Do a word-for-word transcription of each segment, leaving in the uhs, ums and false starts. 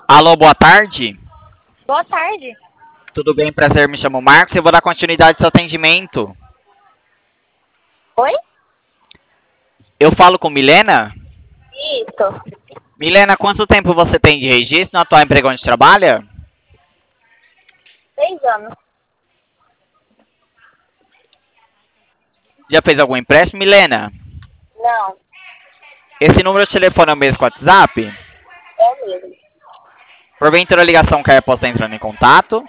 Alô, boa tarde. Boa tarde. Tudo bem? Prazer, me chamo Marcos e eu vou dar continuidade ao seu atendimento. Oi? Eu falo com Milena? Isso. Milena, quanto tempo você tem de registro no atual emprego onde trabalha? Seis anos. Já fez algum empréstimo, Milena? Não, Esse número de telefone é o mesmo que o WhatsApp? é o mesmo. Porventura a ligação cai após estar entrando em contato?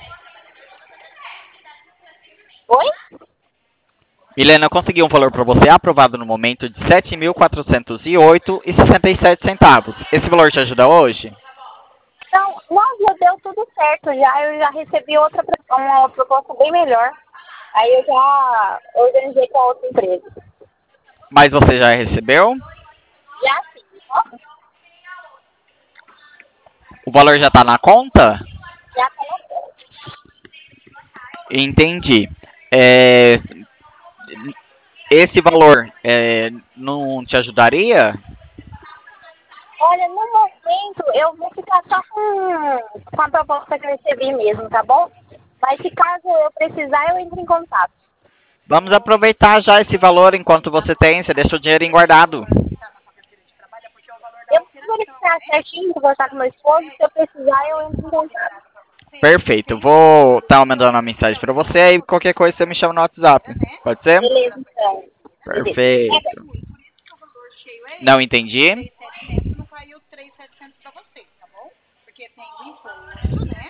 Oi? Milena, eu consegui um valor para você aprovado no momento de sete mil quatrocentos e oito e sessenta e sete centavos. Esse valor te ajuda hoje? Não, não, já deu tudo certo já. Eu já recebi outra pro- uma proposta bem melhor. Aí eu já organizei com a outra empresa. Mas você já recebeu? Já sim. Ó, O valor já está na conta? já tá na tela. Entendi. É, esse valor é, não te ajudaria? Olha, no momento eu vou ficar só com, com a proposta que eu recebi mesmo, tá bom? Mas se caso eu precisar, eu entro em contato. Vamos aproveitar já esse valor enquanto você tem, você deixa o dinheiro guardado. Eu vou verificar certinho, conversar com meu esposo. Se eu precisar, eu entro em contato. Perfeito, eu vou estar mandando uma mensagem para você e qualquer coisa você me chama no WhatsApp. Pode ser? Beleza, então. Beleza. Perfeito. Não entendi?